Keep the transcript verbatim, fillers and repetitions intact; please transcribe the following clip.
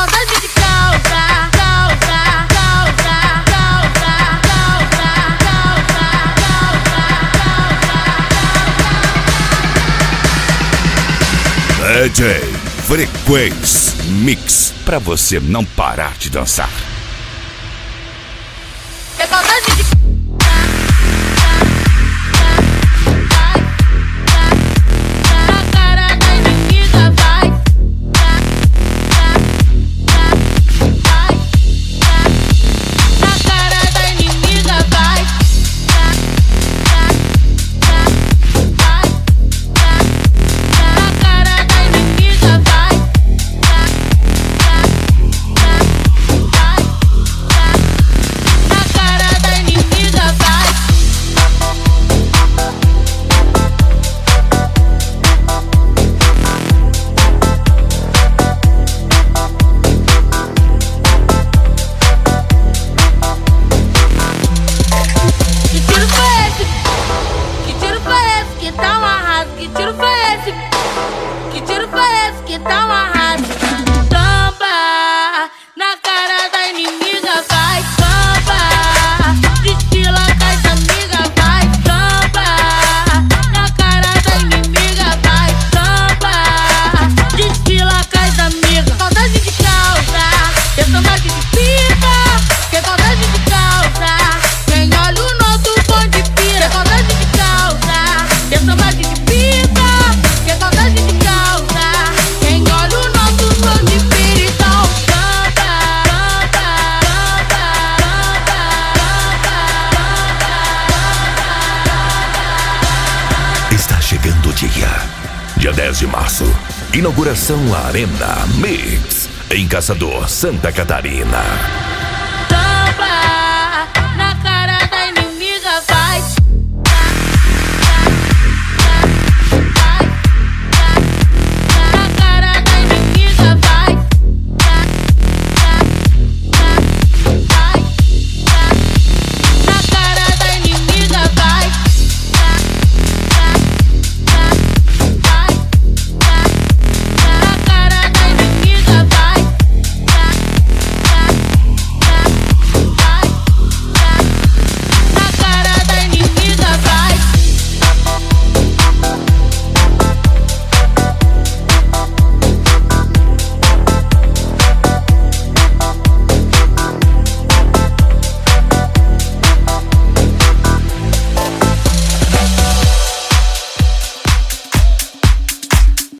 saudade de calça, calça, calça, calça, calça, calça, calça. D J Frequência Mix, pra você não parar de dançar. Que saudade de que tá uma raça. Samba na cara da inimiga, vai samba. Desfila com as amigas, vai samba. Na cara da inimiga, vai samba. Desfila com as amigas. Saudade de calça, que saudade de pipa, que saudade de calça. Quem olha o nosso bonde pira. Saudade de calça, que saudade de pipa, que saudade de calça. Chegando o dia, dia dez de março, inauguração Arena Mix, em Caçador, Santa Catarina.